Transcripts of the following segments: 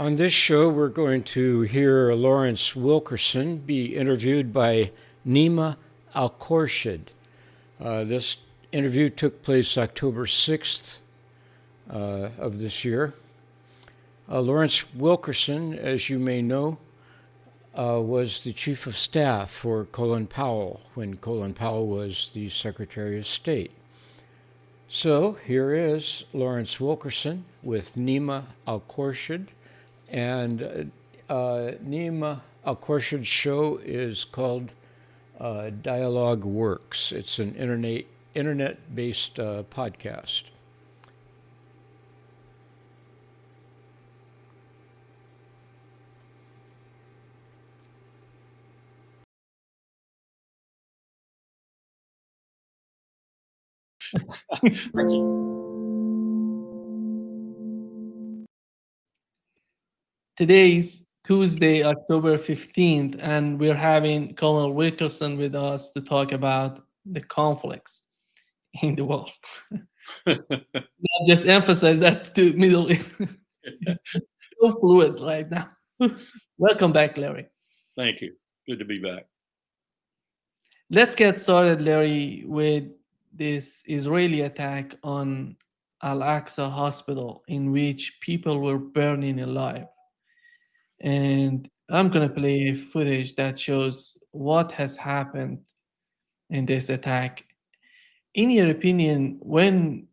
On this show, we're going to hear Lawrence Wilkerson be interviewed by Nima Al-Khorshid. This interview took place October 6th of this year. Lawrence Wilkerson, as you may know, was the chief of staff for Colin Powell when Colin Powell was the Secretary of State. So here is Lawrence Wilkerson with Nima Al-Khorshid. And Nima Al-Khorshid's show is called Dialogue Works. It's an internet-based podcast. Today's Tuesday, October 15th, and we're having Colonel Wilkerson with us to talk about the conflicts in the world. Not just emphasize that to Middle East. It's so fluid right now. Welcome back, Larry. Thank you. Good to be back. Let's get started, Larry, with this Israeli attack on Al-Aqsa Hospital in which people were burning alive. And I'm going to play footage that shows what has happened in this attack. In your opinion, when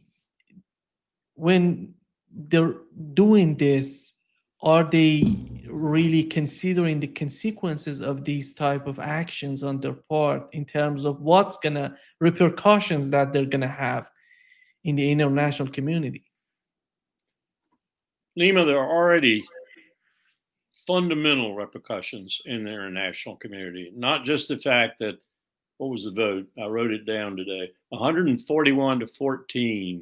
they're doing this, are they really considering the consequences of these type of actions on their part in terms of what's going to repercussions that they're going to have in the international community? Nima, there are already fundamental repercussions in the international community, not just the fact that, what was the vote? I wrote it down today, 141 to 14.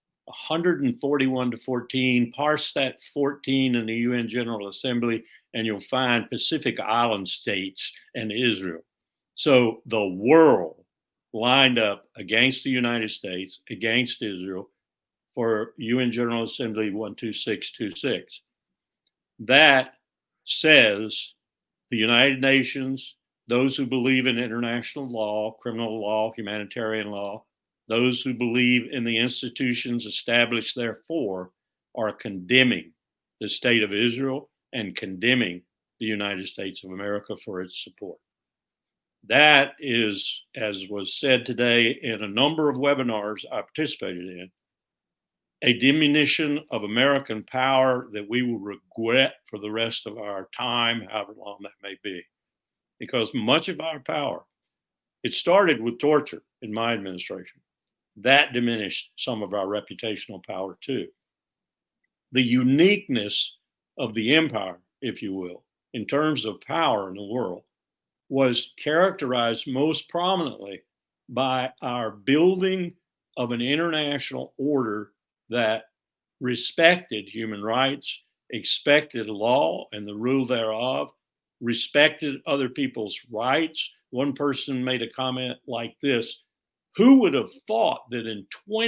141 to 14, parse that 14 in the UN General Assembly, and you'll find Pacific Island states and Israel. So the world lined up against the United States, against Israel, for UN General Assembly 12626. That says the United Nations, those who believe in international law, criminal law, humanitarian law, those who believe in the institutions established therefore, are condemning the state of Israel and condemning the United States of America for its support. That is, as was said today in a number of webinars I participated in, a diminution of American power that we will regret for the rest of our time, however long that may be. Because much of our power, it started with torture in my administration. That diminished some of our reputational power too. The uniqueness of the empire, if you will, in terms of power in the world, was characterized most prominently by our building of an international order that respected human rights, expected law and the rule thereof, respected other people's rights. One person made a comment like this: who would have thought that in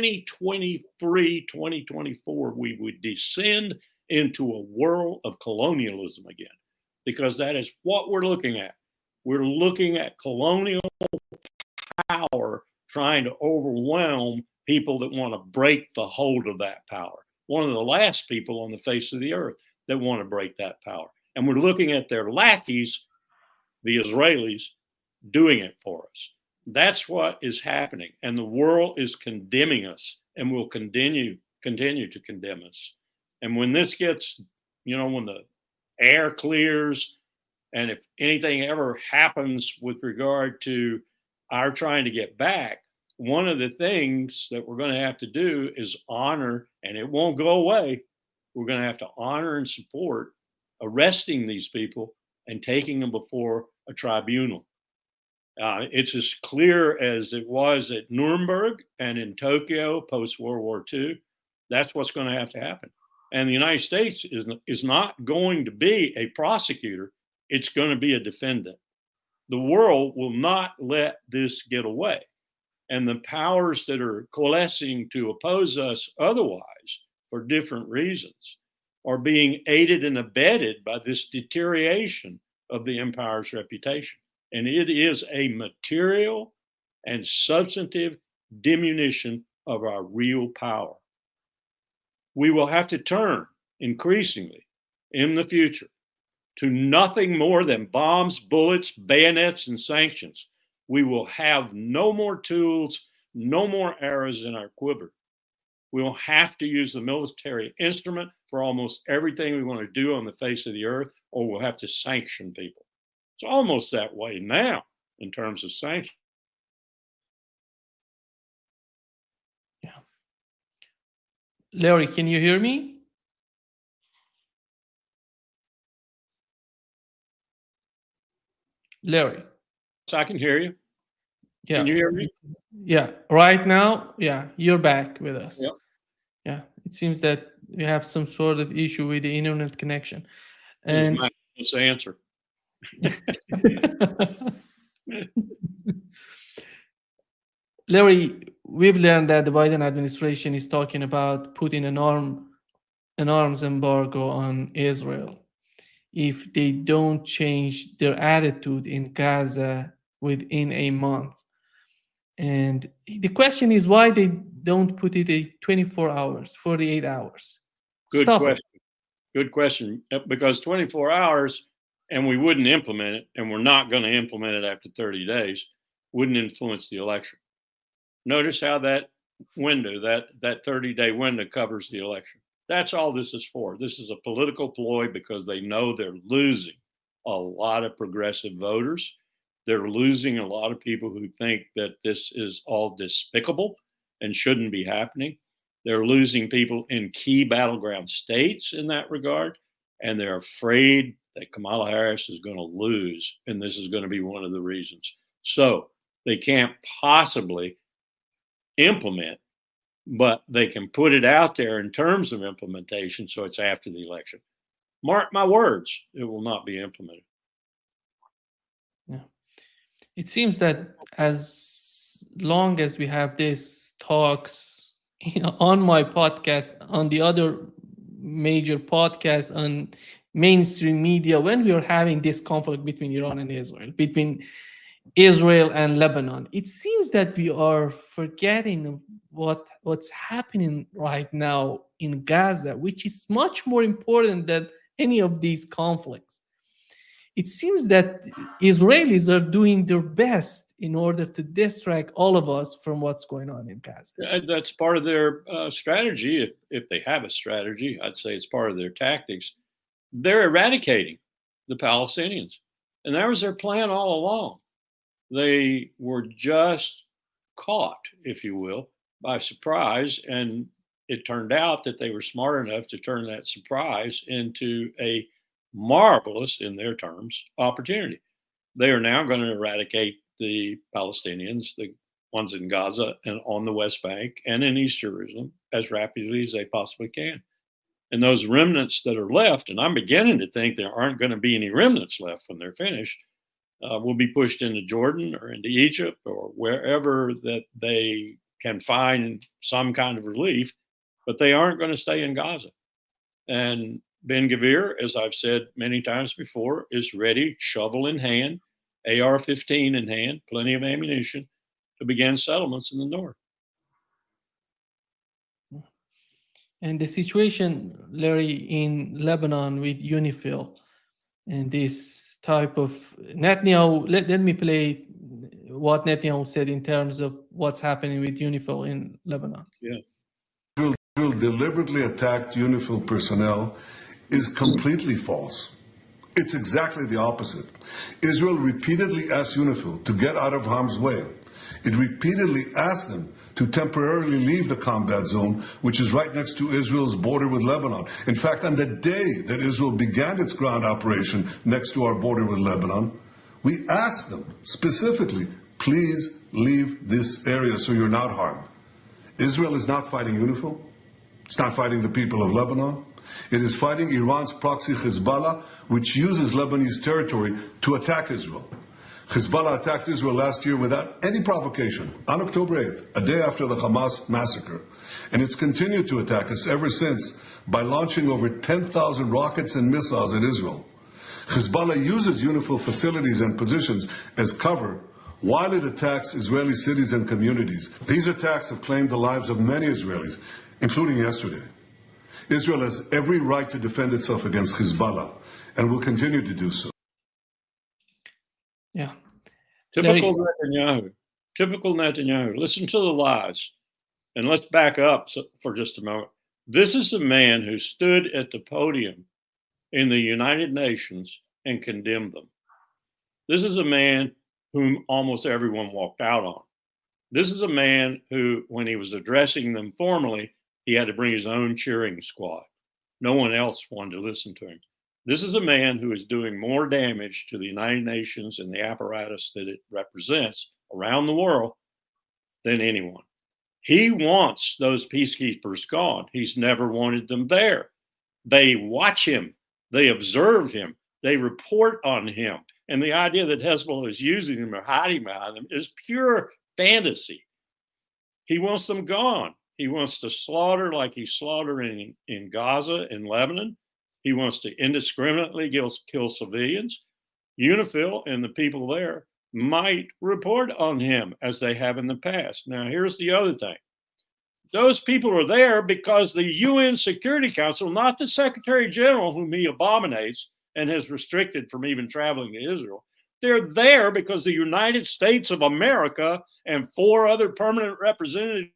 2023, 2024, we would descend into a world of colonialism again? Because that is what we're looking at. We're looking at colonial power trying to overwhelm people that want to break the hold of that power. One of the last people on the face of the earth that want to break that power. And we're looking at their lackeys, the Israelis, doing it for us. That's what is happening. And the world is condemning us and will continue to condemn us. And when this gets, when the air clears, and if anything ever happens with regard to our trying to get back, one of the things that we're going to have to do is honor, and it won't go away, we're going to have to honor and support arresting these people and taking them before a tribunal. It's as clear as it was at Nuremberg and in Tokyo post-World War II. That's what's going to have to happen. And the United States is not going to be a prosecutor. It's going to be a defendant. The world will not let this get away. And the powers that are coalescing to oppose us otherwise for different reasons are being aided and abetted by this deterioration of the empire's reputation. And it is a material and substantive diminution of our real power. We will have to turn increasingly in the future to nothing more than bombs, bullets, bayonets, and sanctions. We will have no more tools, no more arrows in our quiver. We'll have to use the military instrument for almost everything we want to do on the face of the earth, or we'll have to sanction people. It's almost that way now in terms of sanctions. Yeah. Larry, can you hear me? Larry. So I can hear you. Yeah. Can you hear me? Yeah. Right now, yeah, you're back with us. Yep. Yeah. It seems that we have some sort of issue with the internet connection. And let's answer. Larry, we've learned that the Biden administration is talking about putting an arms embargo on Israel if they don't change their attitude in Gaza within a month. And the question is why they don't put it at 24 hours, 48 hours. Good question. Good question. Because 24 hours and we wouldn't implement it, and we're not going to implement it after 30 days, wouldn't influence the election. Notice how that window, that 30-day window covers the election. That's all this is for. This is a political ploy because they know they're losing a lot of progressive voters. They're losing a lot of people who think that this is all despicable and shouldn't be happening. They're losing people in key battleground states in that regard, and they're afraid that Kamala Harris is going to lose, and this is going to be one of the reasons. So they can't possibly implement, but they can put it out there in terms of implementation so it's after the election. Mark my words, it will not be implemented. Yeah. It seems that as long as we have these talks on my podcast, on the other major podcasts, on mainstream media, when we are having this conflict between Iran and Israel, between Israel and Lebanon, it seems that we are forgetting what's happening right now in Gaza, which is much more important than any of these conflicts. It seems that Israelis are doing their best in order to distract all of us from what's going on in Gaza. That's part of their strategy. If they have a strategy, I'd say it's part of their tactics. They're eradicating the Palestinians. And that was their plan all along. They were just caught, if you will, by surprise. And it turned out that they were smart enough to turn that surprise into a marvelous, in their terms, opportunity. They are now going to eradicate the Palestinians, the ones in Gaza and on the West Bank and in East Jerusalem, as rapidly as they possibly can. And those remnants that are left, and I'm beginning to think there aren't going to be any remnants left when they're finished, will be pushed into Jordan or into Egypt or wherever that they can find some kind of relief, but they aren't going to stay in Gaza. And Ben-Gvir, as I've said many times before, is ready, shovel in hand, AR-15 in hand, plenty of ammunition to begin settlements in the north. And the situation, Larry, in Lebanon with UNIFIL and this type of Netanyahu, let me play what Netanyahu said in terms of what's happening with UNIFIL in Lebanon. Yeah. Israel deliberately attacked UNIFIL personnel is completely false. It's exactly the opposite. Israel repeatedly asked UNIFIL to get out of harm's way. It repeatedly asked them to temporarily leave the combat zone, which is right next to Israel's border with Lebanon. In fact, on the day that Israel began its ground operation next to our border with Lebanon, we asked them specifically, please leave this area so you're not harmed. Israel is not fighting UNIFIL. It's not fighting the people of Lebanon. It is fighting Iran's proxy Hezbollah, which uses Lebanese territory to attack Israel. Hezbollah attacked Israel last year without any provocation on October 8th, a day after the Hamas massacre. And it's continued to attack us ever since by launching over 10,000 rockets and missiles at Israel. Hezbollah uses UNIFIL facilities and positions as cover while it attacks Israeli cities and communities. These attacks have claimed the lives of many Israelis, including yesterday. Israel has every right to defend itself against Hezbollah and will continue to do so. Yeah. Typical Netanyahu. Typical Netanyahu. Listen to the lies. And let's back up for just a moment. This is a man who stood at the podium in the United Nations and condemned them. This is a man whom almost everyone walked out on. This is a man who, when he was addressing them formally, he had to bring his own cheering squad. No one else wanted to listen to him. This is a man who is doing more damage to the United Nations and the apparatus that it represents around the world than anyone. He wants those peacekeepers gone. He's never wanted them there. They watch him. They observe him. They report on him. And the idea that Hezbollah is using him or hiding behind them is pure fantasy. He wants them gone. He wants to slaughter like he's slaughtering in Gaza and Lebanon. He wants to indiscriminately kill civilians. UNIFIL and the people there might report on him as they have in the past. Now, here's the other thing. Those people are there because the UN Security Council, not the Secretary General, whom he abominates and has restricted from even traveling to Israel, they're there because the United States of America and 4 other permanent representatives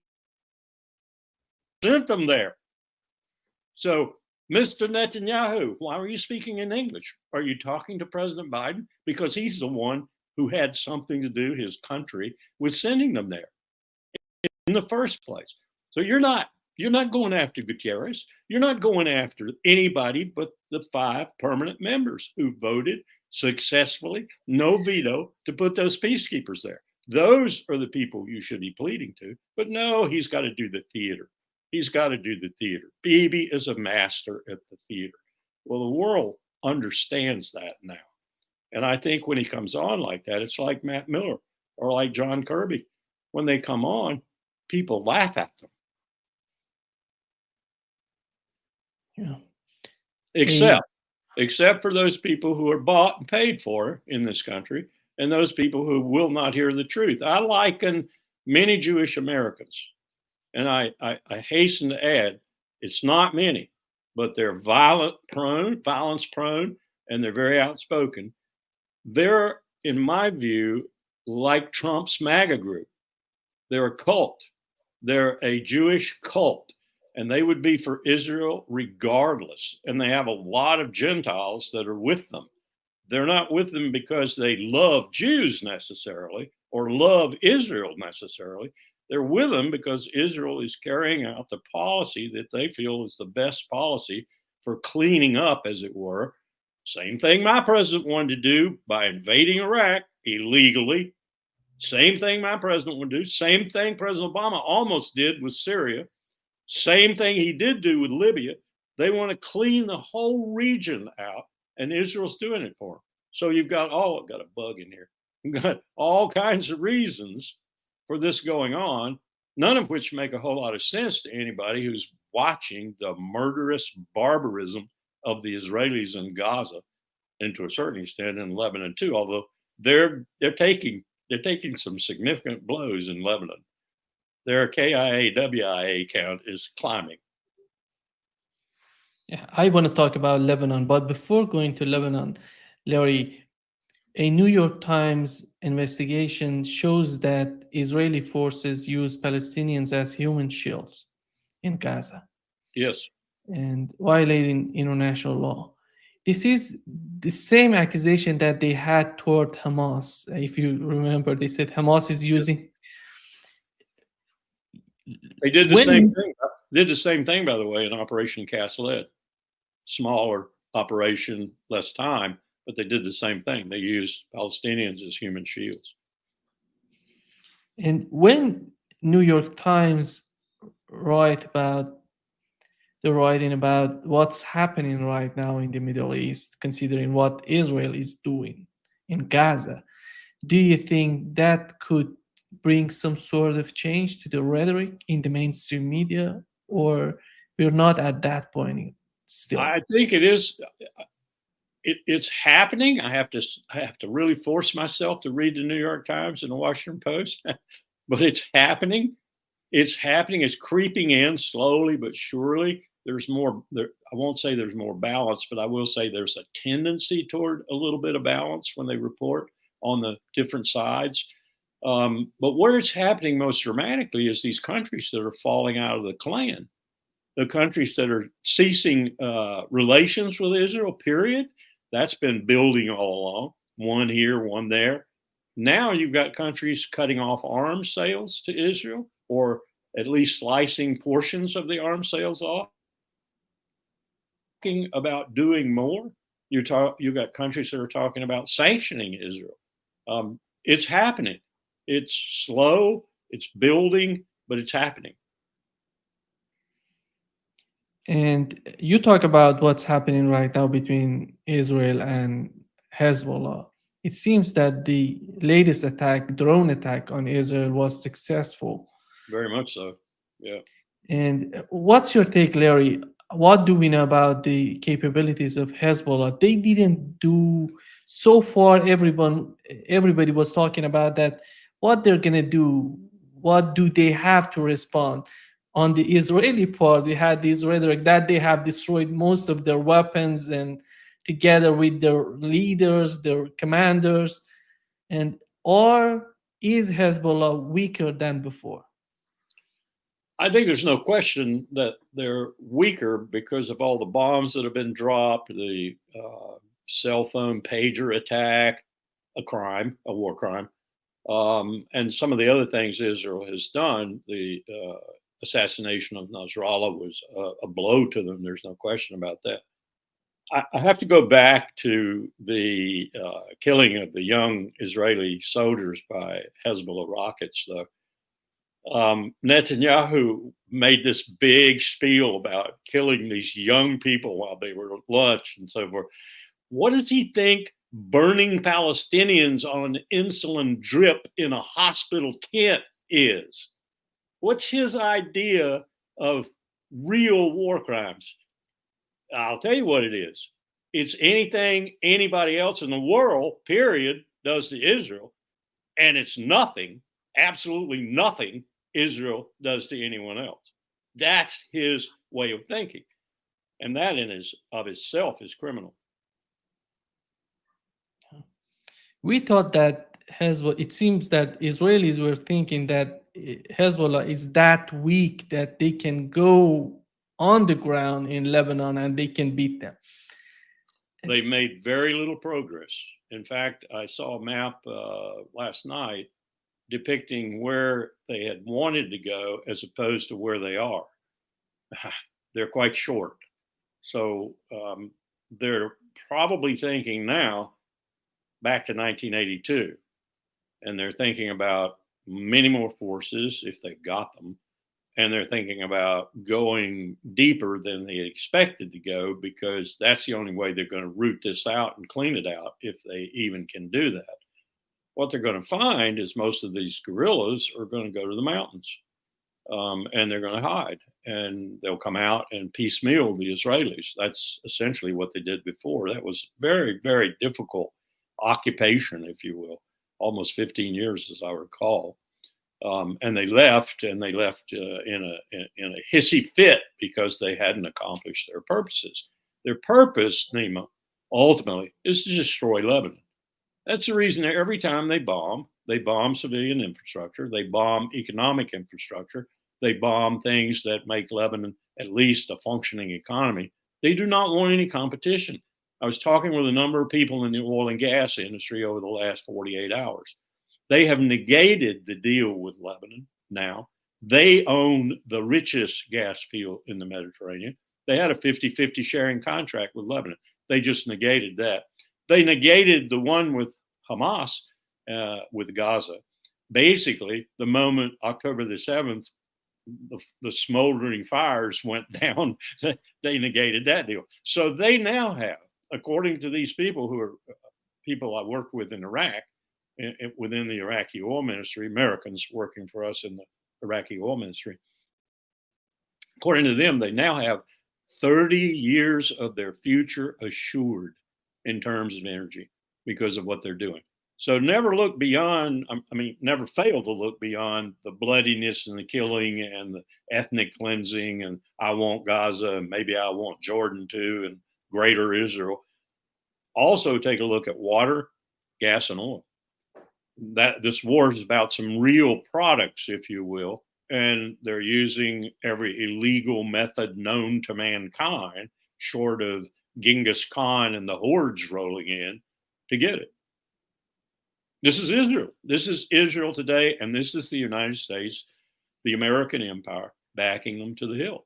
sent them there. So, Mr. Netanyahu, why are you speaking in English? Are you talking to President Biden? Because he's the one who had something to do, his country, with sending them there in the first place. So you're not going after Gutierrez. You're not going after anybody but the 5 permanent members who voted successfully, no veto, to put those peacekeepers there. Those are the people you should be pleading to. But no, he's got to do the theater. He's got to do the theater. Bibi is a master at the theater. Well, the world understands that now. And I think when he comes on like that, it's like Matt Miller or like John Kirby. When they come on, people laugh at them. Yeah. Except for those people who are bought and paid for in this country and those people who will not hear the truth. I liken many Jewish Americans, and I hasten to add, it's not many, but they're violence prone, and they're very outspoken. They're, in my view, like Trump's MAGA group. They're a cult. They're a Jewish cult, and they would be for Israel regardless. And they have a lot of Gentiles that are with them. They're not with them because they love Jews necessarily or love Israel necessarily. They're with them because Israel is carrying out the policy that they feel is the best policy for cleaning up, as it were. Same thing my president wanted to do by invading Iraq illegally. Same thing my president would do. Same thing President Obama almost did with Syria. Same thing he did do with Libya. They want to clean the whole region out, and Israel's doing it for them. So you've got, I've got a bug in here. You've got all kinds of reasons for this going on, none of which make a whole lot of sense to anybody who's watching the murderous barbarism of the Israelis in Gaza, and to a certain extent in Lebanon too, although they're taking some significant blows in Lebanon. Their KIA-WIA count is climbing. Yeah, I want to talk about Lebanon, but before going to Lebanon, Larry, a New York Times investigation shows that Israeli forces use Palestinians as human shields in Gaza. Yes. And violating international law. This is the same accusation that they had toward Hamas. If you remember, they said Hamas is using. They did the same thing. Did the same thing, by the way, in Operation Cast Lead. Smaller operation, less time, but they did the same thing. They used Palestinians as human shields. And when New York Times writing about what's happening right now in the Middle East, considering what Israel is doing in Gaza, Do you think that could bring some sort of change to the rhetoric in the mainstream media, or we're not at that point still? I think it is. It's happening. I have to really force myself to read the New York Times and the Washington Post, but it's happening. It's happening. It's creeping in slowly but surely. There's more. I won't say there's more balance, but I will say there's a tendency toward a little bit of balance when they report on the different sides. But where it's happening most dramatically is these countries that are falling out of the clan, the countries that are ceasing relations with Israel, period. That's been building all along, one here, one there. Now you've got countries cutting off arms sales to Israel, or at least slicing portions of the arms sales off. Talking about doing more, you've got countries that are talking about sanctioning Israel. It's happening. It's slow, it's building, but it's happening. And you talk about what's happening right now between Israel and Hezbollah. It seems that the latest attack, drone attack on Israel, was successful. Very much so. Yeah. And what's your take, Larry? What do we know about the capabilities of Hezbollah? They didn't do so far. Everybody was talking about that. What they're gonna do? What do they have to respond? On the Israeli part, we had this rhetoric that they have destroyed most of their weapons, and together with their leaders, their commanders, or is Hezbollah weaker than before? I think there's no question that they're weaker because of all the bombs that have been dropped, the cell phone pager attack, a war crime, and some of the other things Israel has done. The assassination of Nasrallah was a blow to them. There's no question about that. I have to go back to the killing of the young Israeli soldiers by Hezbollah rockets, though. Netanyahu made this big spiel about killing these young people while they were at lunch and so forth. What does he think burning Palestinians on an insulin drip in a hospital tent is? What's his idea of real war crimes? I'll tell you what it is. It's anything anybody else in the world, period, does to Israel, and it's nothing, absolutely nothing Israel does to anyone else. That's his way of thinking. And that of itself is criminal. We thought that Hezbollah, it seems that Israelis were thinking that Hezbollah is that weak that they can go on the ground in Lebanon and they can beat them. They made very little progress. In fact, I saw a map last night depicting where they had wanted to go as opposed to where they are. They're quite short. So they're probably thinking now back to 1982, and they're thinking about many more forces if they got them, and they're thinking about going deeper than they expected to go, because that's the only way they're going to root this out and clean it out, if they even can do that. What they're going to find is most of these guerrillas are going to go to the mountains, and they're going to hide, and they'll come out and piecemeal the Israelis. That's essentially what they did before. That was very, very difficult occupation, if you will, almost 15 years, as I recall. And they left in a hissy fit because they hadn't accomplished their purposes. Their purpose, Nima, ultimately, is to destroy Lebanon. That's the reason that every time they bomb civilian infrastructure, they bomb economic infrastructure, they bomb things that make Lebanon at least a functioning economy. They do not want any competition. I was talking with a number of people in the oil and gas industry over the last 48 hours. They have negated the deal with Lebanon now. They own the richest gas field in the Mediterranean. They had a 50-50 sharing contract with Lebanon. They just negated that. They negated the one with Hamas, with Gaza. Basically, the moment October the 7th, the smoldering fires went down, they negated that deal. So they now have, according to these people who are people I worked with in Iraq within the Iraqi oil ministry, Americans working for us in the Iraqi oil ministry. According to them, they now have 30 years of their future assured in terms of energy because of what they're doing. So never look beyond, never fail to look beyond the bloodiness and the killing and the ethnic cleansing and I want Gaza and maybe I want Jordan too and greater Israel. Also take a look at water, gas, and oil. That this war is about some real products, if you will, and they're using every illegal method known to mankind, short of Genghis Khan and the hordes rolling in, to get it. This is Israel. This is Israel today, and this is the United States, the American empire, backing them to the hill.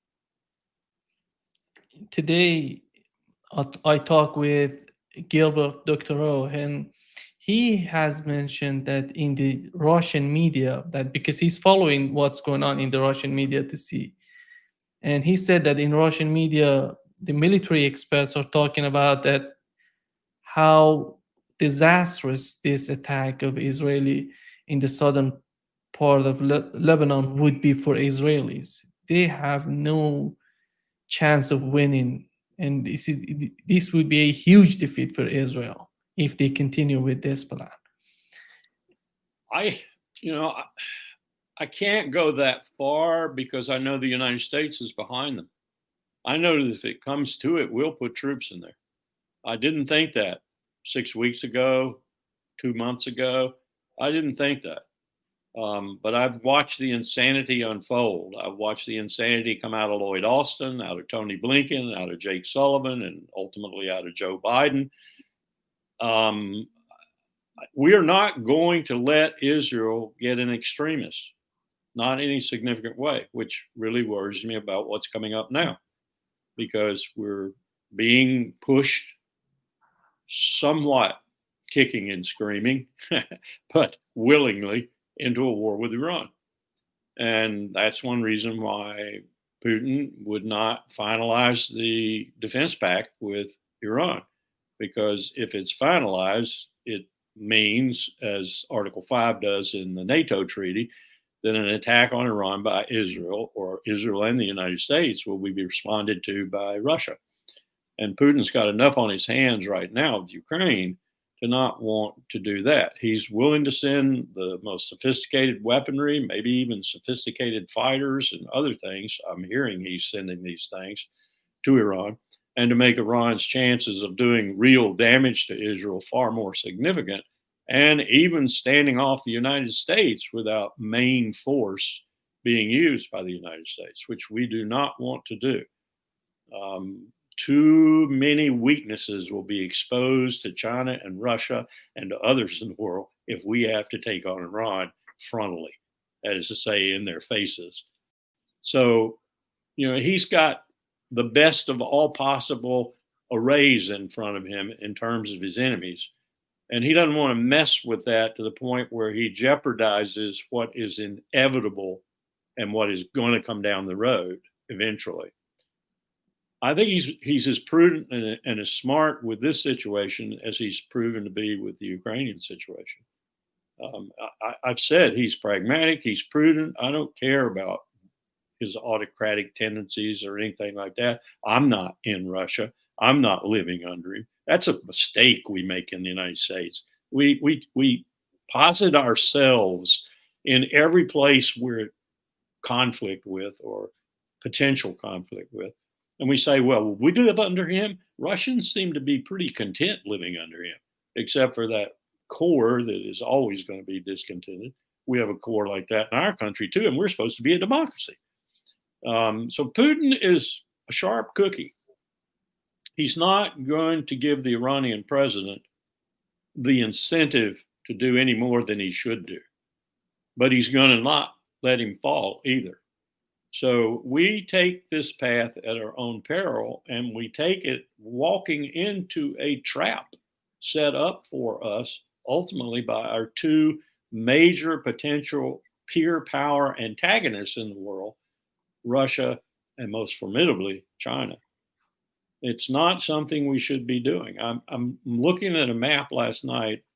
Today, I talked with Gilbert Doctorow, and he has mentioned that in the Russian media, that because he's following what's going on in the Russian media to see, and he said that in Russian media, the military experts are talking about that how disastrous this attack of Israeli in the southern part of Lebanon would be for Israelis. They have no chance of winning, and this would be a huge defeat for Israel if they continue with this plan. I can't go that far because I know the United States is behind them. I know that if it comes to it, we'll put troops in there. I didn't think that 6 weeks ago, 2 months ago. I didn't think that. But I've watched the insanity unfold. I've watched the insanity come out of Lloyd Austin, out of Tony Blinken, out of Jake Sullivan, and ultimately out of Joe Biden. We are not going to let Israel get an extremist, not in any significant way, which really worries me about what's coming up now, because we're being pushed somewhat kicking and screaming, but willingly into a war with Iran. And that's one reason why Putin would not finalize the defense pact with Iran, because if it's finalized, it means, as Article 5 does in the NATO treaty, that an attack on Iran by Israel, or Israel and the United States, will be responded to by Russia. And Putin's got enough on his hands right now with Ukraine to not want to do that. He's willing to send the most sophisticated weaponry, maybe even sophisticated fighters and other things. I'm hearing he's sending these things to Iran, and to make Iran's chances of doing real damage to Israel far more significant, and even standing off the United States without main force being used by the United States, which we do not want to do. Too many weaknesses will be exposed to China and Russia and to others in the world if we have to take on Iran frontally, that is to say, in their faces. So, he's got the best of all possible arrays in front of him in terms of his enemies. And he doesn't want to mess with that to the point where he jeopardizes what is inevitable and what is going to come down the road eventually. I think he's as prudent and as smart with this situation as he's proven to be with the Ukrainian situation. I've said he's pragmatic, he's prudent. I don't care about his autocratic tendencies or anything like that. I'm not in Russia. I'm not living under him. That's a mistake we make in the United States. We posit ourselves in every place we're conflict with or potential conflict with. And we say, well, we live under him. Russians seem to be pretty content living under him, except for that core that is always going to be discontented. We have a core like that in our country, too, and we're supposed to be a democracy. So Putin is a sharp cookie. He's not going to give the Iranian president the incentive to do any more than he should do, but he's going to not let him fall either. So we take this path at our own peril, and we take it walking into a trap set up for us ultimately by our two major potential peer power antagonists in the world, Russia and most formidably China. It's not something we should be doing. I'm looking at a map last night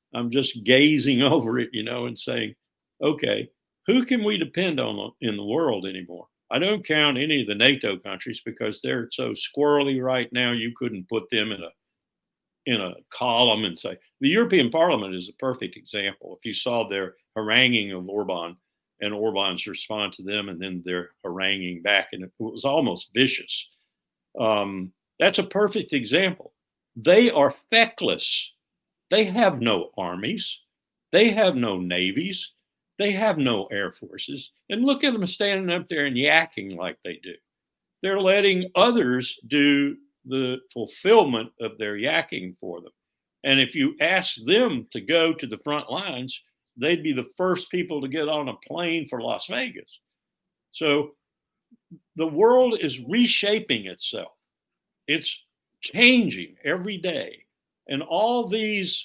I'm just gazing over it, and saying, okay, who can we depend on in the world anymore? I don't count any of the NATO countries because they're so squirrely right now. You couldn't put them in a column and say the European Parliament is a perfect example. If you saw their haranguing of Orban and Orban's response to them, and then their haranguing back, and it was almost vicious. That's a perfect example. They are feckless. They have no armies. They have no navies. They have no air forces. And look at them standing up there and yakking like they do. They're letting others do the fulfillment of their yakking for them. And if you ask them to go to the front lines, they'd be the first people to get on a plane for Las Vegas. So the world is reshaping itself. It's changing every day. And all these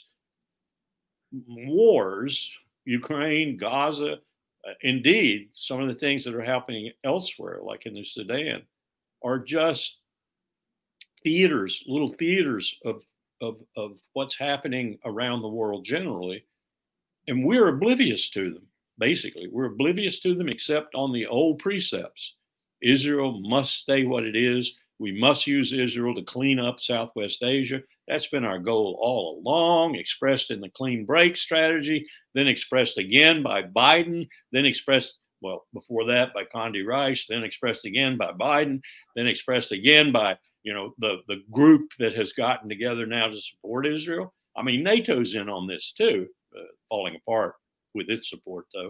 wars, Ukraine, Gaza, indeed, some of the things that are happening elsewhere, like in the Sudan, are just theaters, little theaters of what's happening around the world generally. And we're oblivious to them, basically. We're oblivious to them except on the old precepts. Israel must stay what it is. We must use Israel to clean up Southwest Asia. That's been our goal all along, expressed in the clean break strategy, then expressed again by Biden, then expressed, well, before that by Condi Rice, then expressed again by Biden, then expressed again by, the group that has gotten together now to support Israel. I mean, NATO's in on this too, falling apart with its support though.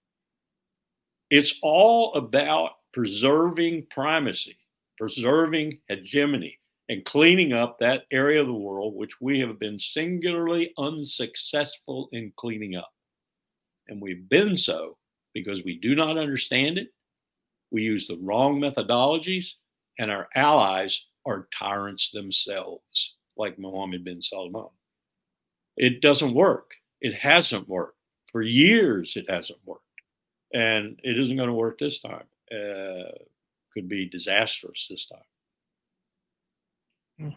It's all about preserving primacy, preserving hegemony, and cleaning up that area of the world which we have been singularly unsuccessful in cleaning up. And we've been so because we do not understand it, we use the wrong methodologies, and our allies are tyrants themselves, like Mohammed bin Salman. It doesn't work. It hasn't worked. For years, it hasn't worked. And it isn't going to work this time. Could be disastrous this time.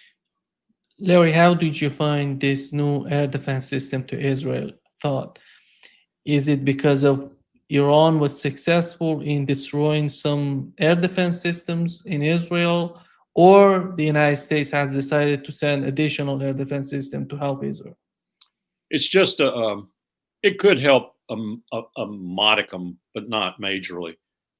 Larry, how did you find this new air defense system to Israel? Thought, is it because of Iran was successful in destroying some air defense systems in Israel, or the United States has decided to send additional air defense system to help Israel? It's just it could help a modicum, but not majorly.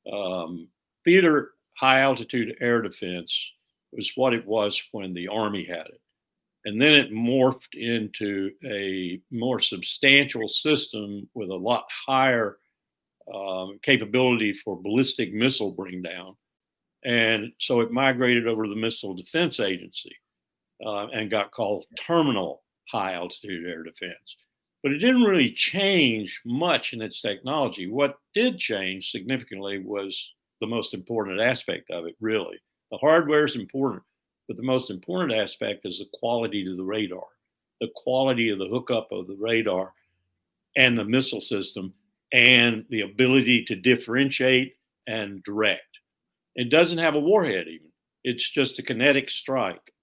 Theater high altitude air defense was what it was when the Army had it. And then it morphed into a more substantial system with a lot higher capability for ballistic missile bring down. And so it migrated over to the Missile Defense Agency and got called Terminal High Altitude Air Defense. But it didn't really change much in its technology. What did change significantly was the most important aspect of it, really. The hardware is important, but the most important aspect is the quality of the radar, the quality of the hookup of the radar and the missile system, and the ability to differentiate and direct. It doesn't have a warhead even. It's just a kinetic strike.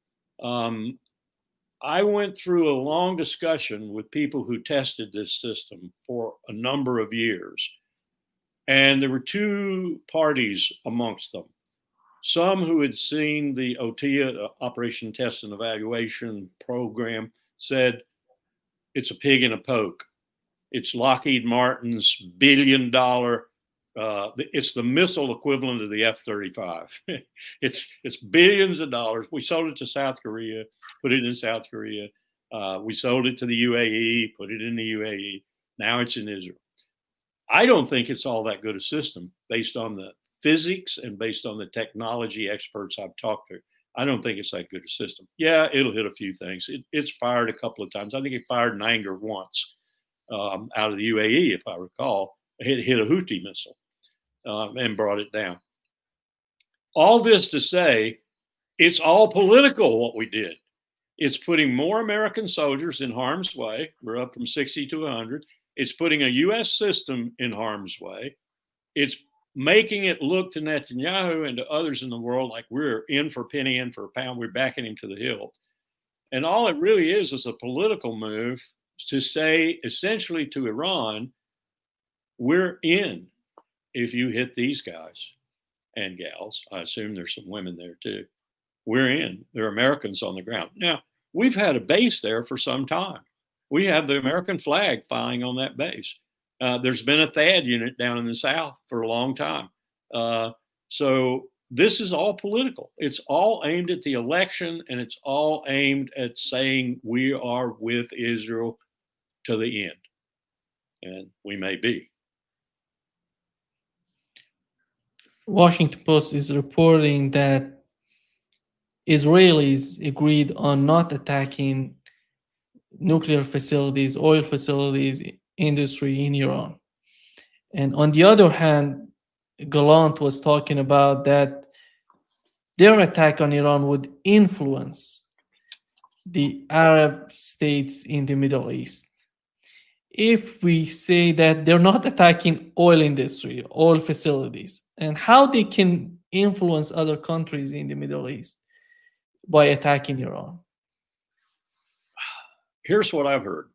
I went through a long discussion with people who tested this system for a number of years. And there were two parties amongst them. Some who had seen the OTIA, Operation Test and Evaluation program, said it's a pig in a poke. It's Lockheed Martin's $1 billion, it's the missile equivalent of the F-35. It's billions of dollars. We sold it to South Korea, put it in South Korea. We sold it to the UAE, put it in the UAE. Now it's in Israel. I don't think it's all that good a system based on the physics and based on the technology experts I've talked to. I don't think it's that good a system. Yeah, it'll hit a few things. It's fired a couple of times. I think it fired in anger once out of the UAE, if I recall. It hit a Houthi missile and brought it down. All this to say, it's all political what we did. It's putting more American soldiers in harm's way. We're up from 60 to 100. It's putting a U.S. system in harm's way. It's making it look to Netanyahu and to others in the world like we're in for a penny, in for a pound. We're backing him to the hilt. And all it really is a political move to say essentially to Iran, we're in if you hit these guys and gals. I assume there's some women there too. We're in. There are Americans on the ground. Now, we've had a base there for some time. We have the American flag flying on that base. There's been a THAAD unit down in the South for a long time. So this is all political. It's all aimed at the election, and it's all aimed at saying we are with Israel to the end. And we may be. Washington Post is reporting that Israelis agreed on not attacking nuclear facilities, oil facilities, industry in Iran. And on the other hand, Gallant was talking about that their attack on Iran would influence the Arab states in the Middle East. If we say that they're not attacking oil industry, oil facilities, and how they can influence other countries in the Middle East by attacking Iran? Here's what I've heard.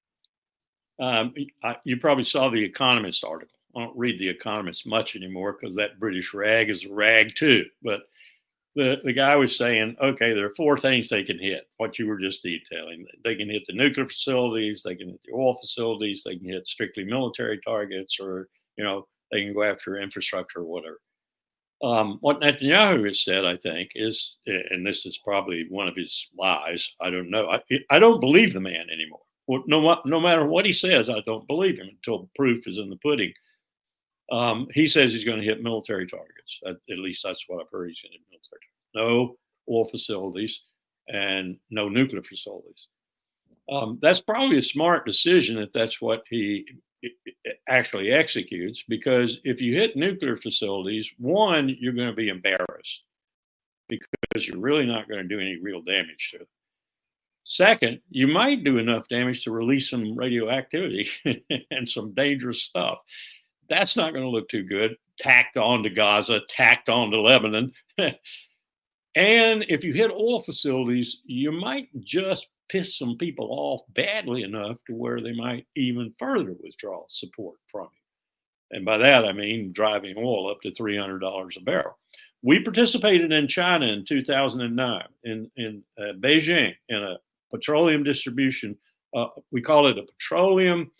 You probably saw the Economist article. I don't read the Economist much anymore because that British rag is a rag too. But the guy was saying, okay, there are four things they can hit, what you were just detailing. They can hit the nuclear facilities, they can hit the oil facilities, they can hit strictly military targets, or, they can go after infrastructure or whatever. What Netanyahu has said, I think, is, and this is probably one of his lies, I don't know. I don't believe the man anymore. Well, no matter what he says, I don't believe him until proof is in the pudding. He says he's going to hit military targets. At least that's what I've heard. He's going to hit military targets. No oil facilities and no nuclear facilities. That's probably a smart decision if that's what he actually executes, because if you hit nuclear facilities, one, you're going to be embarrassed because you're really not going to do any real damage to it. Second, you might do enough damage to release some radioactivity and some dangerous stuff. That's not going to look too good. Tacked on to Gaza, tacked on to Lebanon. And if you hit oil facilities, you might just piss some people off badly enough to where they might even further withdraw support from you. And by that, I mean driving oil up to $300 a barrel. We participated in China in 2009 in Beijing in a petroleum distribution. We call it a petroleum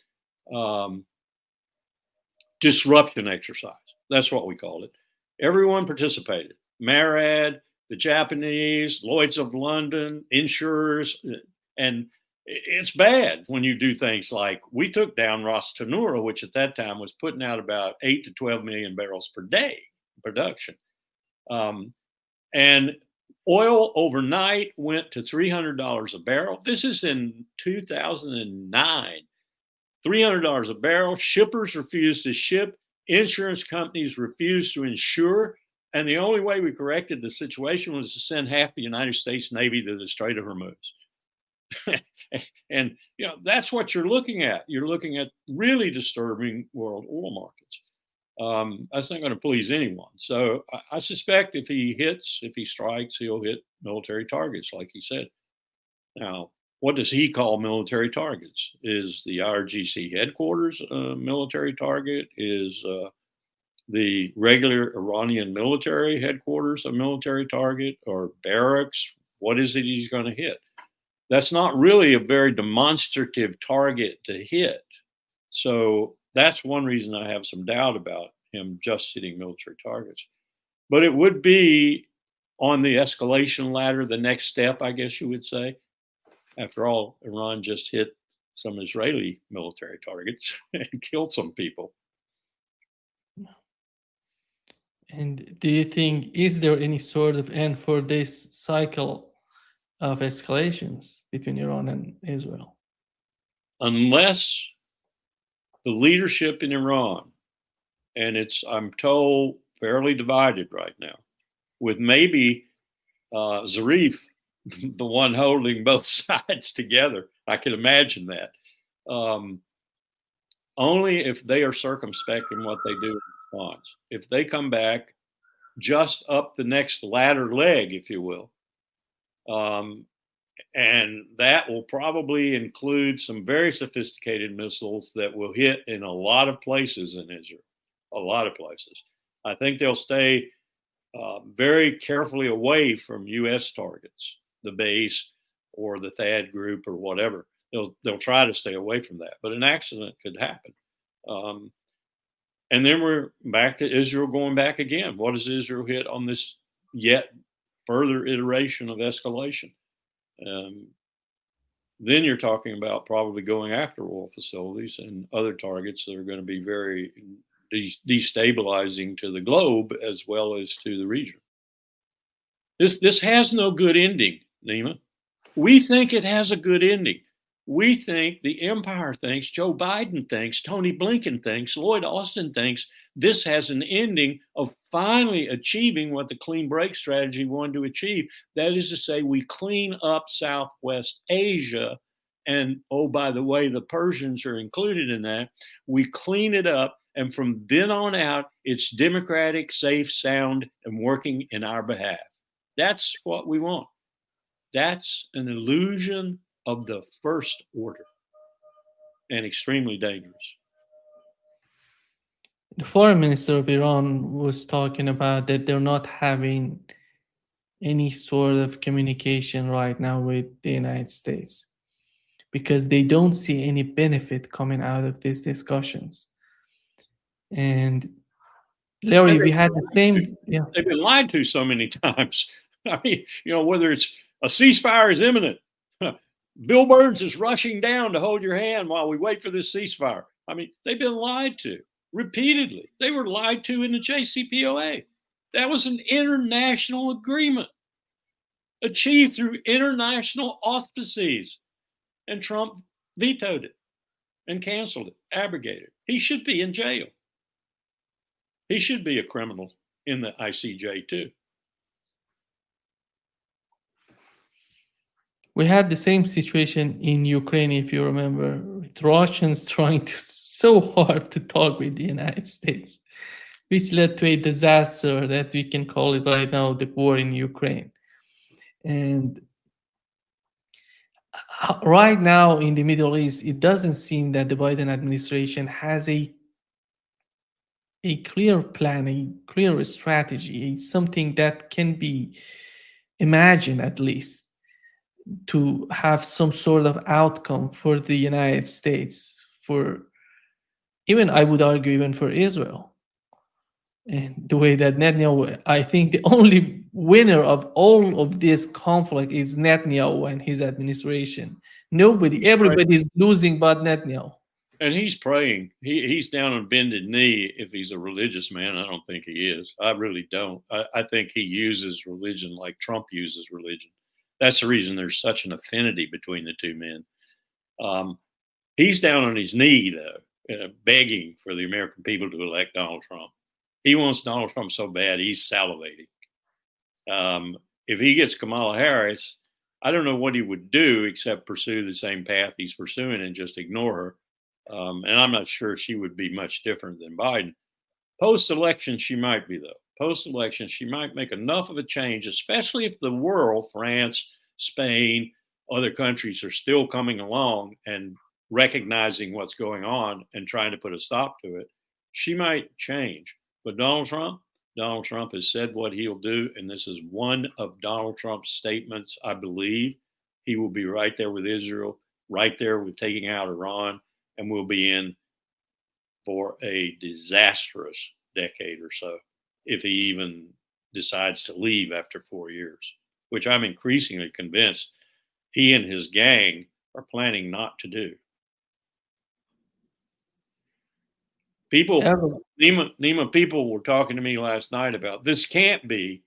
disruption exercise. That's what we called it. Everyone participated. MARAD, the Japanese, Lloyd's of London, insurers, and it's bad when you do things like we took down Ras Tanura, which at that time was putting out about 8 to 12 million barrels per day production. And oil overnight went to $300 a barrel. This is in 2009. $300 a barrel. Shippers refused to ship. Insurance companies refused to insure. And the only way we corrected the situation was to send half the United States Navy to the Strait of Hormuz. And, that's what you're looking at. You're looking at really disturbing world oil markets. That's not going to please anyone. So I suspect if he strikes, he'll hit military targets, like he said. Now, what does he call military targets? Is the IRGC headquarters a military target? Is the regular Iranian military headquarters a military target, or barracks? What is it he's going to hit? That's not really a very demonstrative target to hit. So that's one reason I have some doubt about him just hitting military targets. But it would be on the escalation ladder, the next step, I guess you would say. After all, Iran just hit some Israeli military targets and killed some people. And do you think, is there any sort of end for this cycle of escalations between Iran and Israel? Unless the leadership in Iran, and it's, I'm told, fairly divided right now, with maybe Zarif, the one holding both sides together. I can imagine that. Only if they are circumspect in what they do in response. If they come back just up the next ladder leg, if you will, And that will probably include some very sophisticated missiles that will hit in a lot of places in Israel, a lot of places. I think they'll stay very carefully away from U.S. targets, the base or the THAAD group or whatever. They'll try to stay away from that, but an accident could happen. And then we're back to Israel going back again. What does Israel hit on this yet further iteration of escalation? Then you're talking about probably going after oil facilities and other targets that are going to be very destabilizing to the globe as well as to the region. This has no good ending, Nima. We think it has a good ending. We think the empire thinks, Joe Biden thinks, Tony Blinken thinks, Lloyd Austin thinks this has an ending of finally achieving what the clean break strategy wanted to achieve. That is to say, we clean up Southwest Asia. And oh, by the way, the Persians are included in that. We clean it up. And from then on out, it's democratic, safe, sound, and working in our behalf. That's what we want. That's an illusion of the first order and extremely dangerous. The foreign minister of Iran was talking about that they're not having any sort of communication right now with the United States because they don't see any benefit coming out of these discussions. And Larry, we had the same. Yeah. They've been lied to so many times. I mean, whether it's a ceasefire is imminent. Bill Burns is rushing down to hold your hand while we wait for this ceasefire. I mean, they've been lied to repeatedly. They were lied to in the JCPOA. That was an international agreement achieved through international auspices. And Trump vetoed it and canceled it, abrogated it. He should be in jail. He should be a criminal in the ICJ too. We had the same situation in Ukraine, if you remember, with Russians trying so hard to talk with the United States, which led to a disaster that we can call it right now, the war in Ukraine. And right now in the Middle East, it doesn't seem that the Biden administration has a clear plan, a clear strategy, something that can be imagined at least to have some sort of outcome for the United States, for even, I would argue, even for Israel. And the way that Netanyahu, I think the only winner of all of this conflict is Netanyahu and his administration. Everybody's losing but Netanyahu. And he's praying. He's down on bended knee if he's a religious man. I don't think he is. I really don't. I think he uses religion like Trump uses religion. That's the reason there's such an affinity between the two men. He's down on his knee, though, begging for the American people to elect Donald Trump. He wants Donald Trump so bad, he's salivating. If he gets Kamala Harris, I don't know what he would do except pursue the same path he's pursuing and just ignore her. And I'm not sure she would be much different than Biden. Post-election, she might be, though. Post-election, she might make enough of a change, especially if the world, France, Spain, other countries are still coming along and recognizing what's going on and trying to put a stop to it. She might change. But Donald Trump has said what he'll do, and this is one of Donald Trump's statements, I believe. He will be right there with Israel, right there with taking out Iran, and we'll be in for a disastrous decade or so if he even decides to leave after 4 years, which I'm increasingly convinced he and his gang are planning not to do. People, Nima, people were talking to me last night about this can't be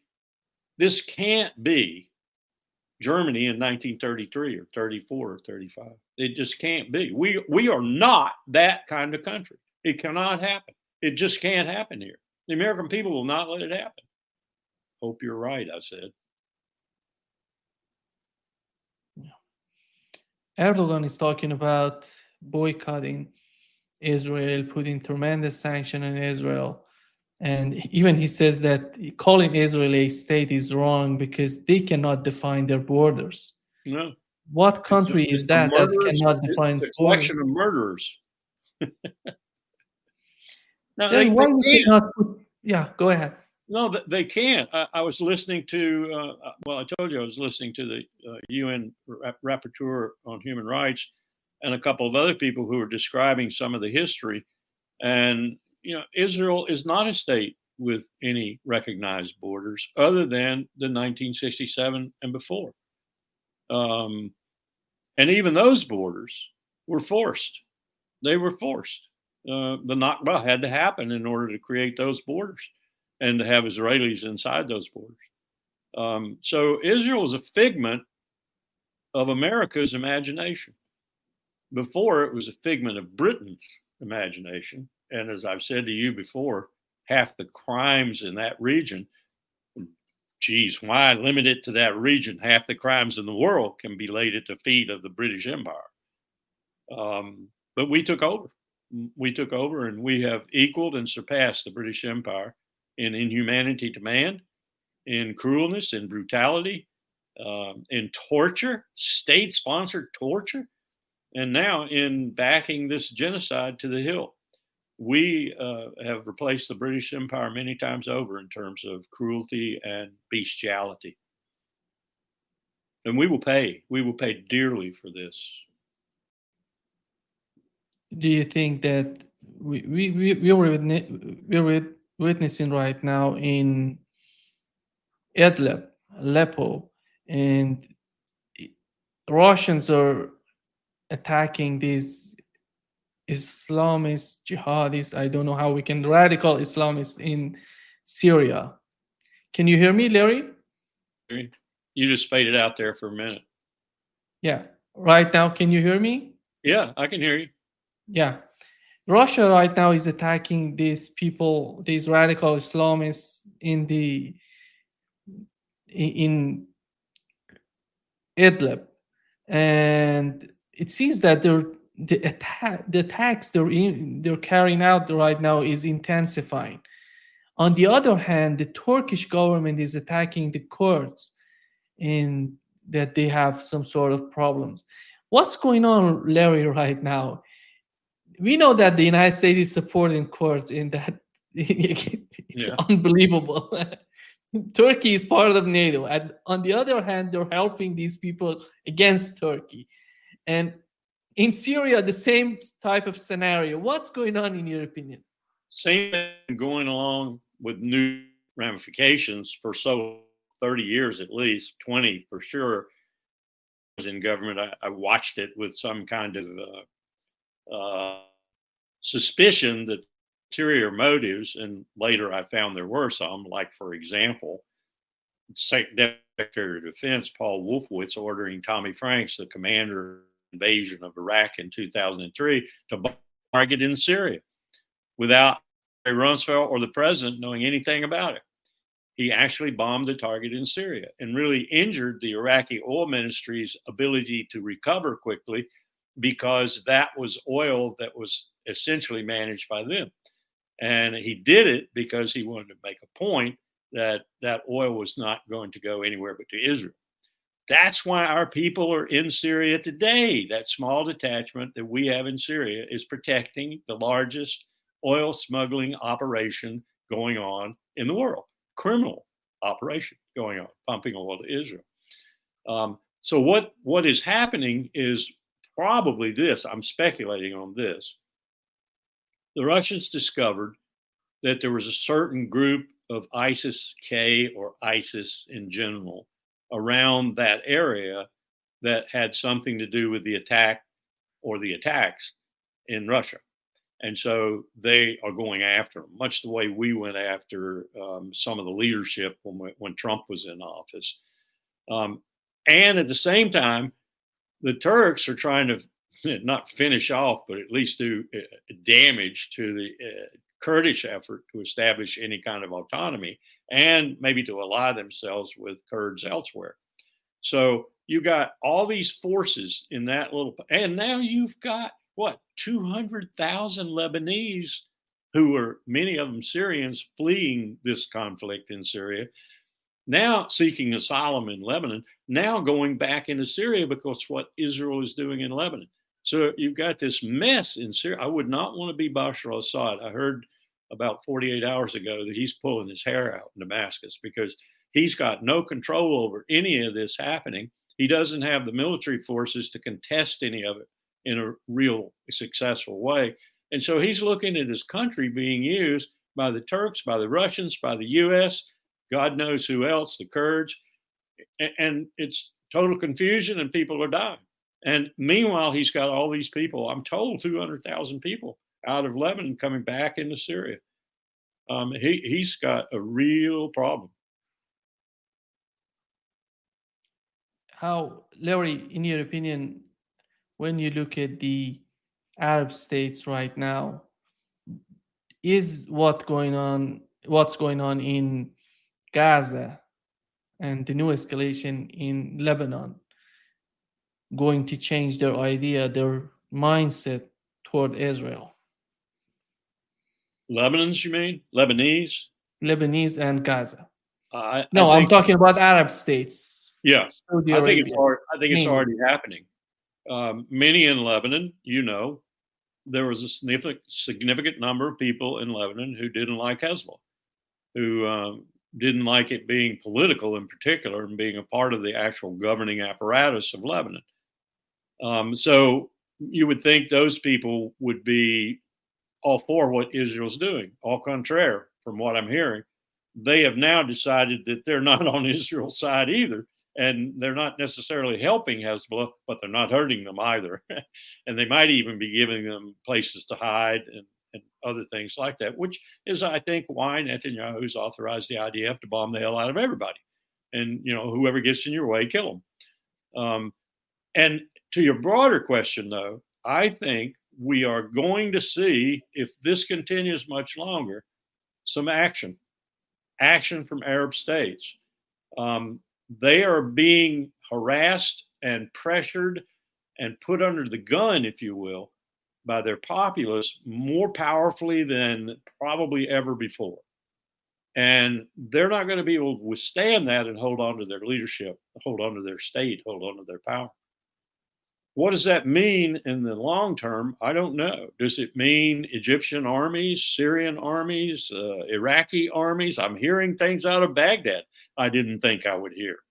Germany in 1933 or 34 or 35. It just can't be. We are not that kind of country. It cannot happen. It just can't happen here. The American people will not let it happen. Hope you're right, I said. Erdogan is talking about boycotting Israel, putting tremendous sanction on Israel. And even he says that calling Israel a state is wrong because they cannot define their borders. No. What country is that cannot define its borders? It's a collection of murderers. No, they cannot put, yeah, go ahead. No, they can't. I was listening to, well, I told you I was listening to the UN Rapporteur on Human Rights and a couple of other people who were describing some of the history. And, Israel is not a state with any recognized borders other than the 1967 and before. And even those borders were forced. They were forced. The Nakba had to happen in order to create those borders and to have Israelis inside those borders. So Israel is a figment of America's imagination. Before, it was a figment of Britain's imagination. And as I've said to you before, half the crimes in that region, geez, why limit it to that region? Half the crimes in the world can be laid at the feet of the British Empire. But we took over. We took over and we have equaled and surpassed the British Empire in inhumanity to man, in cruelness, in brutality, in torture, state-sponsored torture, and now in backing this genocide to the hilt. We have replaced the British Empire many times over in terms of cruelty and bestiality. And we will pay. We will pay dearly for this. Do you think that we're witnessing right now in Idlib, Aleppo, and Russians are attacking these Islamist jihadists, I don't know how we can, radical Islamists in Syria. Can you hear me, Larry? You just faded out there for a minute. Yeah. Right now, can you hear me? Yeah, I can hear you. Yeah. Russia right now is attacking these people, these radical Islamists in Idlib. And it seems that the attacks they're carrying out right now is intensifying. On the other hand, the Turkish government is attacking the Kurds in that they have some sort of problems. What's going on, Larry, right now? We know that the United States is supporting Kurds in that. It's unbelievable. Turkey is part of NATO. And on the other hand, they're helping these people against Turkey. And in Syria, the same type of scenario. What's going on in your opinion? Same thing going along with new ramifications for 30 years at least, 20 for sure. I was in government. I watched it with some kind of suspicion that ulterior motives, and later I found there were some, like, for example, Secretary of Defense Paul Wolfowitz ordering Tommy Franks, the commander of the invasion of Iraq in 2003, to target in Syria without Rumsfeld or the president knowing anything about it. He actually bombed the target in Syria and really injured the Iraqi oil ministry's ability to recover quickly, because that was oil that was essentially managed by them. And he did it because he wanted to make a point that that oil was not going to go anywhere but to Israel. That's why our people are in Syria today. That small detachment that we have in Syria is protecting the largest oil smuggling operation going on in the world, criminal operation going on, pumping oil to Israel. So what is happening is probably this. I'm speculating on this. The Russians discovered that there was a certain group of ISIS-K or ISIS in general around that area that had something to do with the attack or the attacks in Russia. And so they are going after them, much the way we went after some of the leadership when Trump was in office. And at the same time, the Turks are trying to not finish off, but at least do damage to the Kurdish effort to establish any kind of autonomy and maybe to ally themselves with Kurds elsewhere. So you got all these forces in that little, and now you've got 200,000 Lebanese who are, many of them Syrians, fleeing this conflict in Syria. now seeking asylum in Lebanon, now going back into Syria because what Israel is doing in Lebanon. So you've got this mess in Syria. I would not want to be Bashar al-Assad. I heard about 48 hours ago that he's pulling his hair out in Damascus because he's got no control over any of this happening. He doesn't have the military forces to contest any of it in a real successful way. And so he's looking at his country being used by the Turks, by the Russians, by the US, God knows who else, the Kurds. And it's total confusion and people are dying. And meanwhile, he's got all these people, I'm told 200,000 people out of Lebanon coming back into Syria. He's got a real problem. How, Larry, in your opinion, when you look at the Arab states right now, is what's going on in Gaza and the new escalation in Lebanon going to change their idea, their mindset toward Israel? Lebanon's, you mean? Lebanese and Gaza. I'm talking about Arab states. Yeah, Saudi I think Arabia. it's already happening. Many in Lebanon, there was a significant number of people in Lebanon who didn't like Hezbollah, who didn't like it being political in particular and being a part of the actual governing apparatus of Lebanon. So you would think those people would be all for what Israel's doing. Au contraire, from what I'm hearing, they have now decided that they're not on Israel's side either. And they're not necessarily helping Hezbollah, but they're not hurting them either. And they might even be giving them places to hide and other things like that, which is, I think, why Netanyahu's authorized the IDF to bomb the hell out of everybody. And, whoever gets in your way, kill them. And to your broader question, though, I think we are going to see, if this continues much longer, some action from Arab states. They are being harassed and pressured and put under the gun, if you will, by their populace more powerfully than probably ever before. And they're not going to be able to withstand that and hold on to their leadership, hold on to their state, hold on to their power. What does that mean in the long term? I don't know. Does it mean Egyptian armies, Syrian armies, Iraqi armies? I'm hearing things out of Baghdad I didn't think I would hear.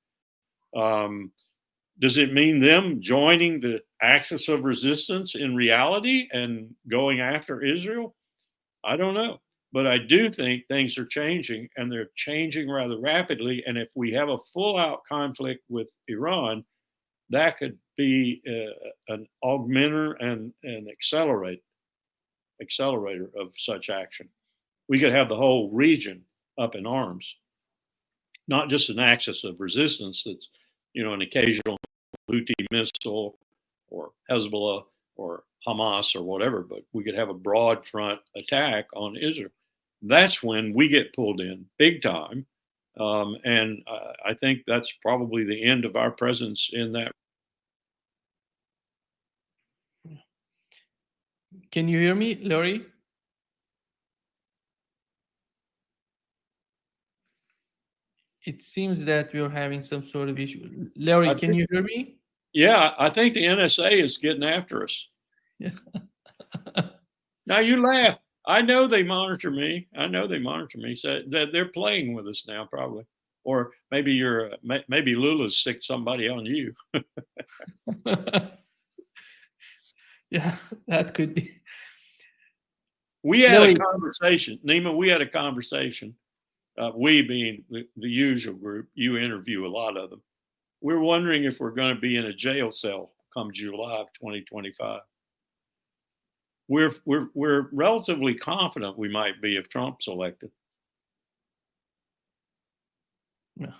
Does it mean them joining the axis of resistance in reality and going after Israel? I don't know. But I do think things are changing, and they're changing rather rapidly. And if we have a full-out conflict with Iran, that could be an augmenter and an accelerator of such action. We could have the whole region up in arms, not just an axis of resistance that's, an occasional Houthi missile or Hezbollah or Hamas or whatever, but we could have a broad front attack on Israel. That's when we get pulled in big time. And I think that's probably the end of our presence in that. Can you hear me, Larry? It seems that we're having some sort of issue. Larry, can you hear me? Yeah, I think the NSA is getting after us. Yeah. Now you laugh. I know they monitor me. So that they're playing with us now, probably. Or maybe maybe Lula's sicked somebody on you. Yeah, that could be. We had a conversation, Nima. We had a conversation. We being the usual group. You interview a lot of them. We're wondering if we're going to be in a jail cell come July of 2025. We're relatively confident we might be if Trump's elected. Yeah.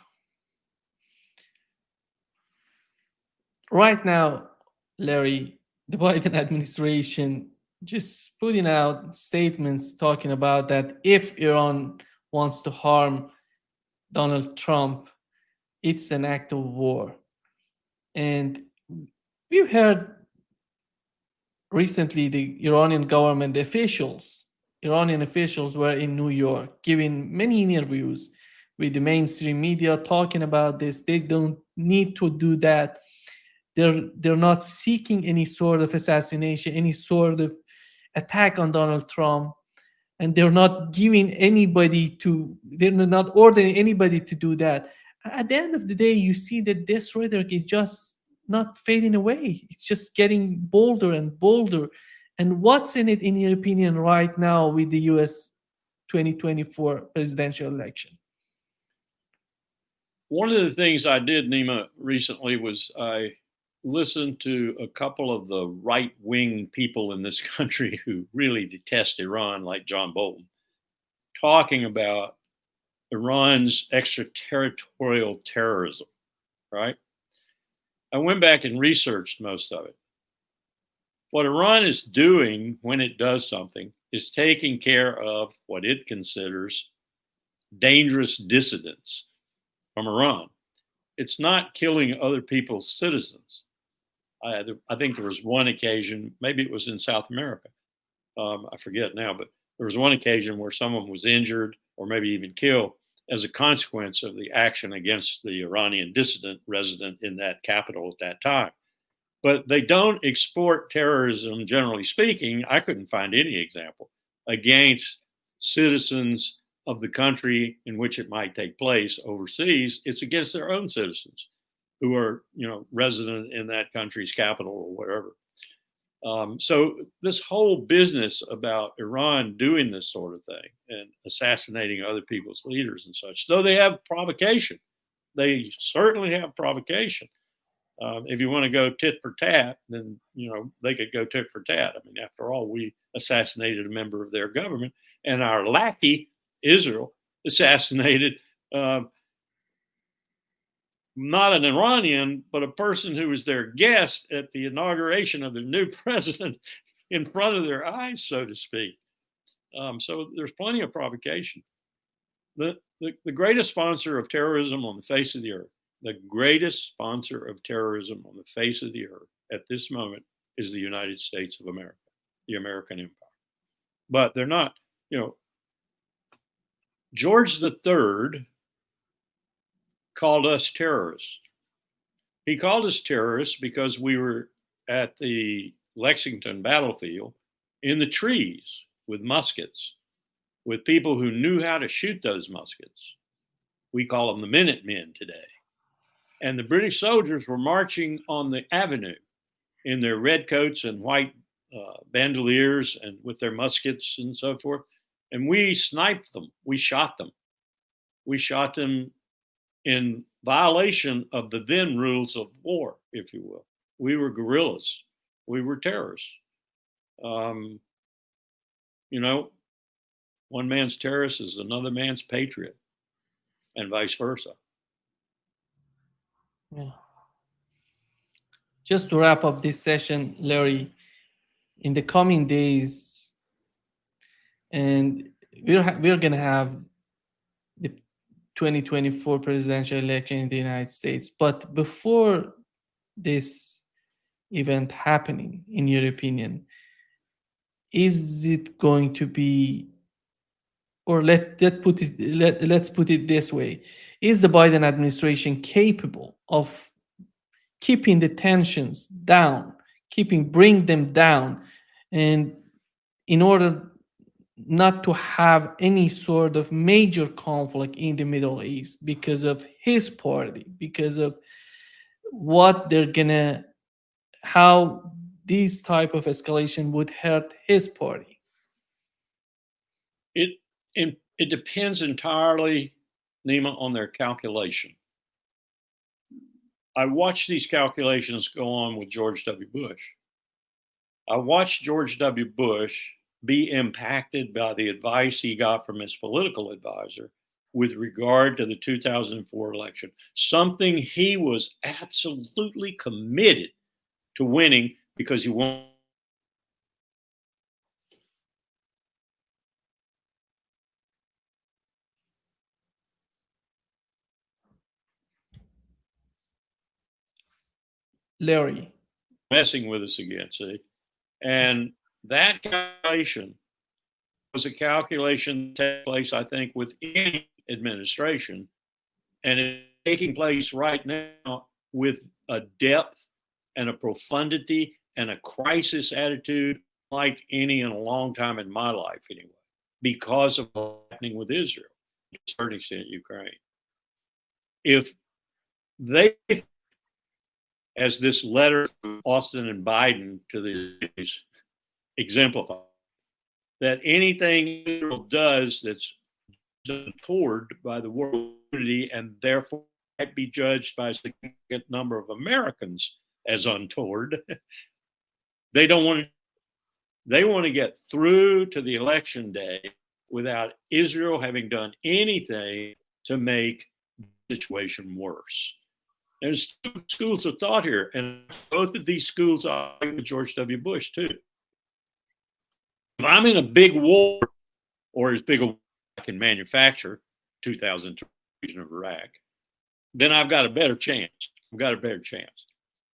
Right now, Larry, the Biden administration just putting out statements talking about that if Iran wants to harm Donald Trump, it's an act of war. And we've heard recently the Iranian government Iranian officials were in New York giving many interviews with the mainstream media talking about this. They don't need to do that. They're not seeking any sort of assassination, any sort of attack on Donald Trump, and they're not ordering anybody to do that. At the end of the day, you see that this rhetoric is just not fading away. It's just getting bolder and bolder. And what's in it, in your opinion, right now with the US 2024 presidential election? One of the things I did, Nima, recently was I listened to a couple of the right-wing people in this country who really detest Iran, like John Bolton, talking about Iran's extraterritorial terrorism, right? I went back and researched most of it. What Iran is doing when it does something is taking care of what it considers dangerous dissidents from Iran. It's not killing other people's citizens. I think there was one occasion, maybe it was in South America. I forget now, but there was one occasion where someone was injured or maybe even killed as a consequence of the action against the Iranian dissident resident in that capital at that time. But they don't export terrorism, generally speaking. I couldn't find any example against citizens of the country in which it might take place overseas. It's against their own citizens who are, resident in that country's capital or whatever. So this whole business about Iran doing this sort of thing and assassinating other people's leaders and such, though they have provocation, they certainly have provocation. If you want to go tit for tat, then, they could go tit for tat. I mean, after all, we assassinated a member of their government, and our lackey, Israel, assassinated not an Iranian, but a person who was their guest at the inauguration of the new president in front of their eyes, so to speak. So there's plenty of provocation. The greatest sponsor of terrorism on the face of the earth, the greatest sponsor of terrorism on the face of the earth at this moment is the United States of America, the American empire. But they're not, George III called us terrorists. He called us terrorists because we were at the Lexington battlefield in the trees with muskets, with people who knew how to shoot those muskets. We call them the Minutemen today. And the British soldiers were marching on the avenue in their red coats and white bandoliers and with their muskets and so forth. And we sniped them. We shot them. We shot them in violation of the then rules of war, if you will. We were guerrillas. We were terrorists. One man's terrorist is another man's patriot, and vice versa. Yeah. Just to wrap up this session, Larry, in the coming days, and we're going to have the 2024 presidential election in the United States. But before this event happening, in your opinion, is it going to be, or let's put it this way, is the Biden administration capable of keeping the tensions down, bring them down, and in order not to have any sort of major conflict in the Middle East because of his party, because of how this type of escalation would hurt his party? It depends entirely, Nima, on their calculation. I watched these calculations go on with George W. Bush. I watched George W. Bush be impacted by the advice he got from his political advisor with regard to the 2004 election, something he was absolutely committed to winning because he won. Larry. Messing with us again, see? And that calculation was a calculation that took place, I think, with any administration, and it's taking place right now with a depth and a profundity and a crisis attitude like any in a long time in my life, anyway, because of what's happening with Israel, to a certain extent, Ukraine. If they, as this letter from Austin and Biden to the exemplify, that anything Israel does that's untoward by the world community and therefore might be judged by a significant number of Americans as untoward, they don't want to. They want to get through to the election day without Israel having done anything to make the situation worse. There's two schools of thought here, and both of these schools are with George W. Bush, too. If I'm in a big war, or as big a war I can manufacture, 2002 invasion of Iraq, then I've got a better chance. I've got a better chance.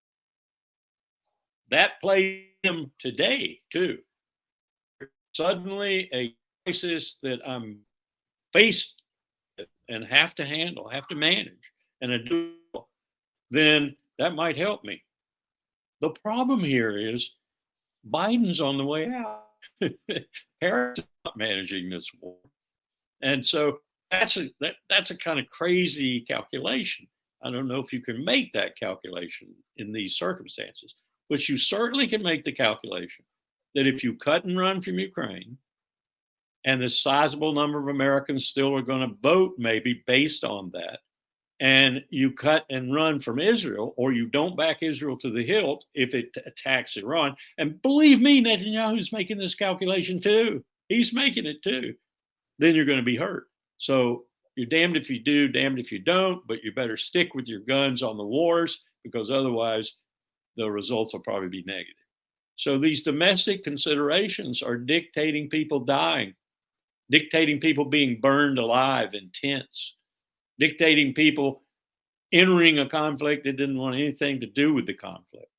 That plays him today, too. Suddenly, a crisis that I'm faced with and have to handle, have to manage, and then that might help me. The problem here is Biden's on the way out. Harris is not managing this war. And so that's a kind of crazy calculation. I don't know if you can make that calculation in these circumstances, but you certainly can make the calculation that if you cut and run from Ukraine, and the sizable number of Americans still are going to vote maybe based on that, and you cut and run from Israel, or you don't back Israel to the hilt if it attacks Iran, and believe me, Netanyahu's making this calculation too. He's making it too. Then you're going to be hurt. So you're damned if you do, damned if you don't, but you better stick with your guns on the wars, because otherwise the results will probably be negative. So these domestic considerations are dictating people dying, dictating people being burned alive in tents, dictating people entering a conflict that didn't want anything to do with the conflict.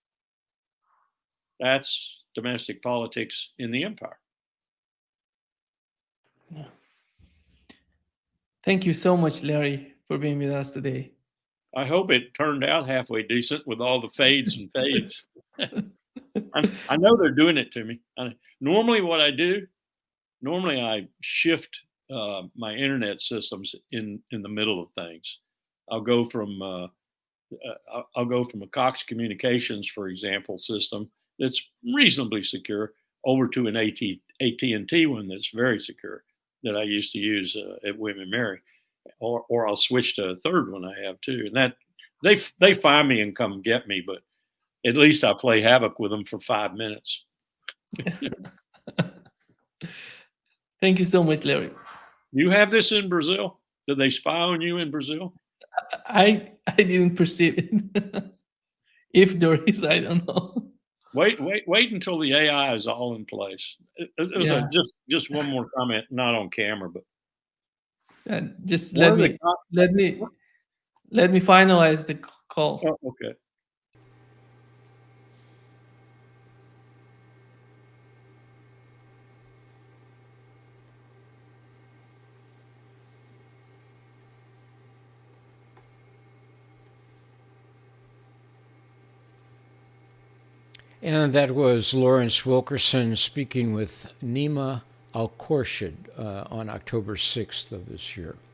That's domestic politics in the empire. Yeah. Thank you so much, Larry, for being with us today. I hope it turned out halfway decent with all the fades and fades. I know they're doing it to me. Normally what I do, I shift my internet systems in the middle of things. I'll go from a Cox Communications, for example, system that's reasonably secure over to an AT&T one that's very secure that I used to use at William & Mary, or I'll switch to a third one I have too. And that they find me and come get me, but at least I play havoc with them for 5 minutes. Thank you so much, Larry. You have this in Brazil? Did they spy on you in Brazil? I didn't perceive it. If there is, I don't know. Wait until the AI is all in place. Just one more comment, not on camera, but just let me finalize the call. Oh, okay. And that was Lawrence Wilkerson speaking with Nima Al-Khorshid on October 6th of this year.